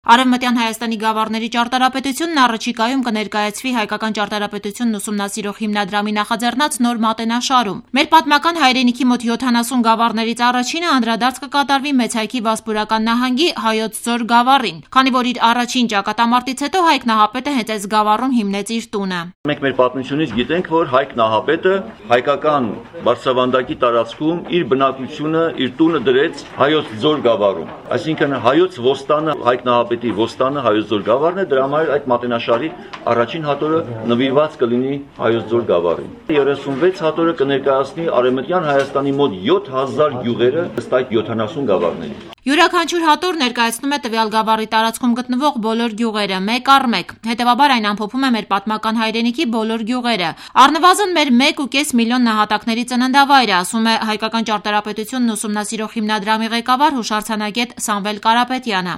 Արևմտյան Հայաստանի գավառների ճարտարապետությունն առաջիկայում կներկայացվի հայկական ճարտարապետությունն ուսումնասիրող հիմնադրամի նախաձեռնած նոր մատենաշարում։ Մեր պատմական հայրենիքի մոտ 70 գավառներից առաջինը անդրադարձ կկատարվի Մեծհայքի Վասպուրական նահանգի Հայոց Ձոր գավառին, քանի որ իր առաջին ճակատամարտից հետո Հայկ Նահապետը հենց այս գավառում հիմնեց իր տունը։ Մենք մեր պատմությունից գիտենք, որ Հայկ Նահապետը հայկական բարձրավանդակի տարածքում իր բնակությունը, իր տունը դրեց Հայոց Ձոր գավառում։ Այսինքն հայոց ոստանը Հայկ Նահապետի ոստանը Հայոց Ձոր գավառն է, դրա համար այդ մատենաշարի առաջին հատորը նվիրված կլինի Հայոց Ձոր գավառին։ 36 հատորը կներկայացնի Արևմտյան Հայաստանի մոտ 7000 գյուղերը ըստ այդ 70 գավառների։ Յուրաքանչյուր հատոր ներկայացնում է տվյալ գավառի տարածքում գտնվող բոլոր գյուղերը մեկ առ մեկ, հետևաբար այն ամփոփում է մեր պատմական հայրենիքի բոլոր գյուղերը։ Առնվազն մեր 1.5 միլիոն նահատակների ծննդավայրը, ասում է հայկական ճարտարապետությունն ուսումնասիրող հիմնադրամի ղեկավար հուշարձանագետ Սամվել Կարապետյանը։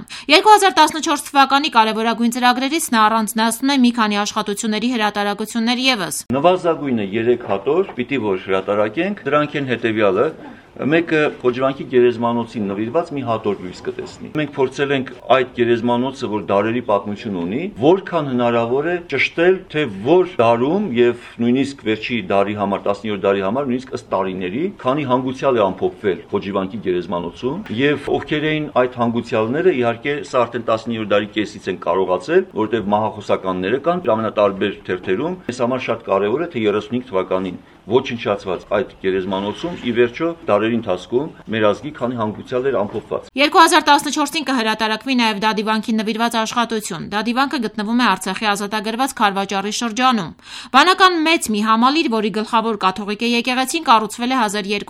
2014 թվականի կարևորագույն ծրագրերից նա առանձնացնում է մի քանի աշխատությունների հրատարակություններ ևս։ Նվազագույնը 3 հատոր պիտի որ հրատարակենք, դրանք են հետևյալը։ Մեկը Խոջվանքի գերեզմանոցին նվիրված մի հատոր լույս կտեսնի։ Մենք փորձել ենք այդ գերեզմանոցը, որ դարերի պատմություն ունի, որքան հնարավոր է ճշտել, թե որ դարում եւ նույնիսկ վերջի դարի համար, 17-րդ դարի համար, նույնիսկ ըստ տարիների, քանի հանգուցյալ է ամփոփվել Խոջվանքի գերեզմանոցում, եւ ովքեր էին այդ հանգուցյալները, իհարկե, սա արդեն 17-րդ դարի կեսից են կարողացել, որտեղ մահախոսականները կան ամենատարբեր թերթերում։ Այս համար շատ կարեւոր է, թե 35 թվականին ոչնչացված այդ գերեզմանոցում ի վերջո դարերի ընթացքում մեր ազգի քանի հանգուցյալ էր ամփոփված։ 2014-ին կհրատարակվի նաև Դադիվանքին նվիրված աշխատություն։ Դադիվանքը գտնվում է Արցախի ազատագրված Քարվաճառի շրջանում։ Վանական մեծ մի համալիր, որի գլխավոր կաթողիկե եկեղեցին կառուցվել է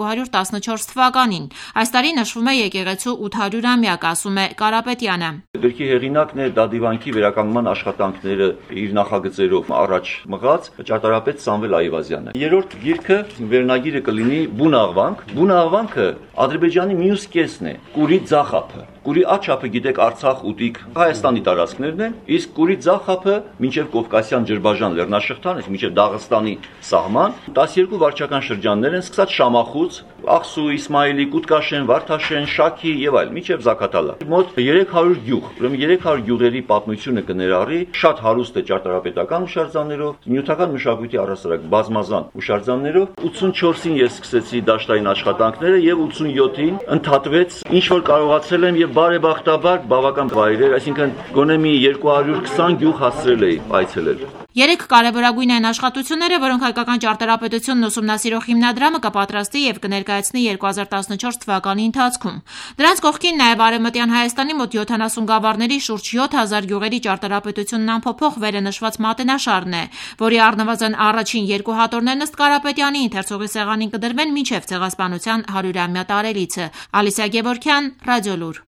1214 թվականին։ Այս տարի նշվում է եկեղեցու 800-ամյակը, ասում է Կարապետյանը։ Գրքի հեղինակն է Դադիվանքի վերականգնման աշխատանքները իր նախագծերով առաջ մղած ճարտարապետ Սամվել Այվազյանը։ Երրորդ գիրքը վերնագիրը կլինի Բուն աղվանք։ Բուն աղվանքը Ադրբեջանի մյուս կեսն է, Կուրի ձախափը։ Կուրի աչափը գիտեք Արցախ, Ուտիկ, Հայաստանի տարածքներն են, իսկ Կուրի ձախափը մինչև Կովկասյան Ջրբաժան լեռնաշղթան, մինչև Դաղստանի սահման 12 վարչական շրջաններ են, սկսած Շամախուց, Աղսու, Իսմայելի, Կուտկաշեն, Վարդաշեն, Շաքի եւ այլ, մինչև Զաքաթալա։ Մոտ 300 գյուղ, ուրեմն 300 գյուղերի պատմությունը կներառի, շատ հարուստ է ճարտարապետական հուշարձաններով, նյութական մշակույթի առհասարակ բազմազան հուշարձաններով։ 84-ին ես սկսեցի դաշտային աշխատանքները եւ 87-ին ընդհատվեց, ինչ որ կարողացել եմ եւ բարեբախտաբար բավական վայրեր, այսինքն գոնե մի 220 գյուղ հասցրել էի այցելել։ 3 կարևորագույն այն աշխատությունները, որոնք հայկական ճարտարապետությունն ուսումնասիրող հիմնադրամը կպատրաստի եւ կներկայացնի 2014 թվականի ընթացքում։ Դրանց կողքին նաեւ Արևմտյան Հայաստանի մոտ 70 գավառների շուրջ 7000 գյուղերի ճարտարապետությունն ամփոփող վերնշված մատենաշարն է, որի առնվազն առաջին 2 հատորներն ըստ Կարապետյանի ընթերցողի սեղանին կդրվեն մինչև ցեղասպանության 100-ամյա տարելիցը։ Ալիսիա Գևորգյան, Ռադիոլուր։